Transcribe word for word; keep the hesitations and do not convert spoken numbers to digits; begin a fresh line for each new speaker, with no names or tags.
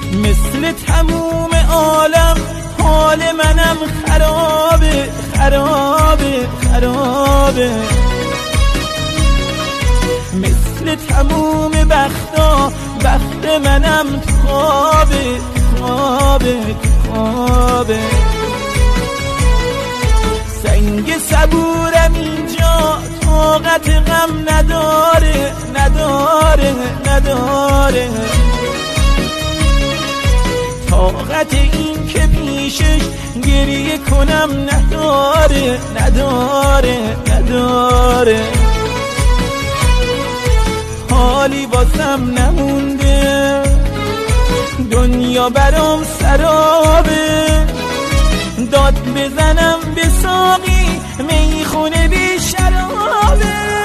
مثل تموم عالم حال منم خرابه خرابه خرابه، مثل تموم بختا بخت منم خوابه خوابه خوابه. سنگ صبورم اینجا طاقت غم نداره نداره نداره، طاقت این که پیشش گریه کنم نداره نداره نداره. حالی واسم نمونده دنیا برام سرابه، داد بزنم به ساقی میخونه بی شرابه.